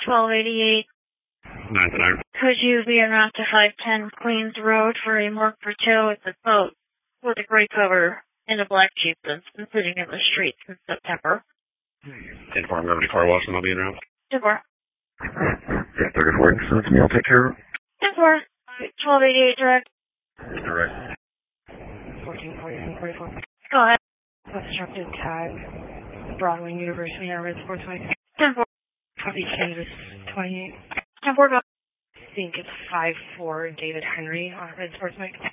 1288. 9-9. Could you be en route to 510 Queens Road for a mark for tow at the boat with a gray cover and a black Jeep that's been sitting in the street since September? 10-4, I'm going to car wash and I'll be en route. 10-4. 34, send it to me, I'll take care of it. 10-4. 1288 direct. Direct. 1444. Go ahead. Obstructed tag. Broadway University Air Red Sportsway. 10-4. Copy Canvas 28. 10-4 go. I think it's 5-4 David Henry on Red Sportsway.